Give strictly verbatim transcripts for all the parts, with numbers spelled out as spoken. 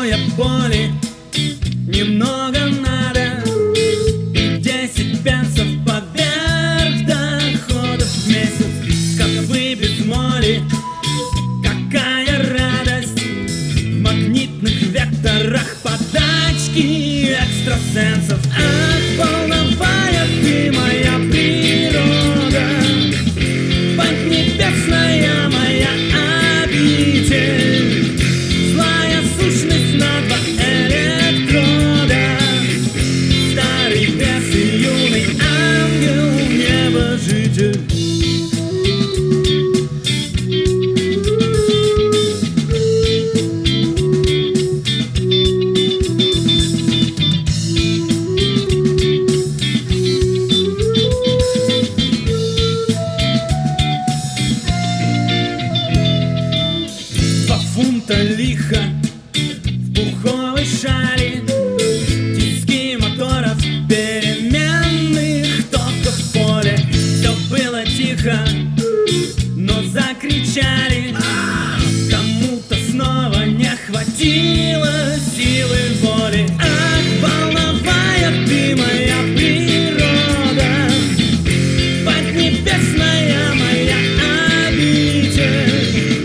я боли немного надо, и десять пенсов поверх доходов в месяц. Кафе без моли, какая радость в магнитных векторах подачки экстрасенсов. Ах, волновая ты моя природа, поднебесная моя обитель, злая сущность на два электрода, старый бес и юный ангел, небожитель. Фунта лиха в пуховой шали, тиски моторов, переменных токов в поле. Все было тихо, но закричали. Кому-то снова не хватило силы воли. Ах, волновая ты моя природа, поднебесная моя обитель,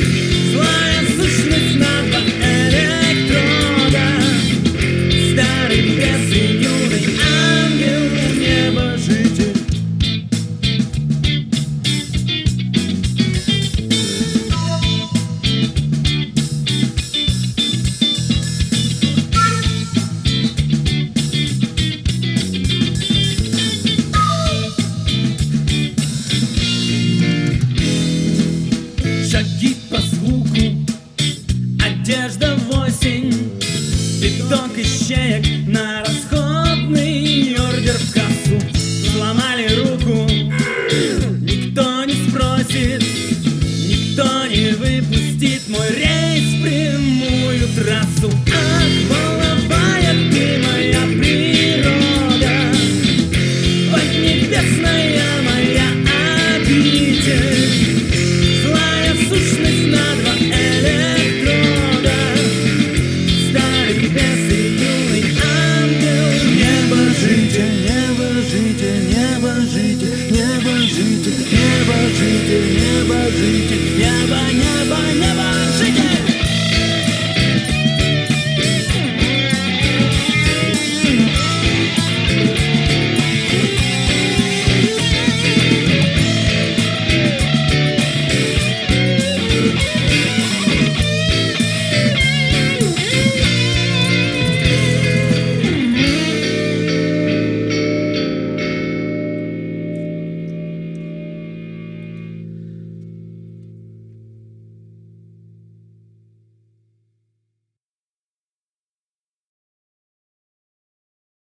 шаги по звуку, одежда в осень, пяток ищеек.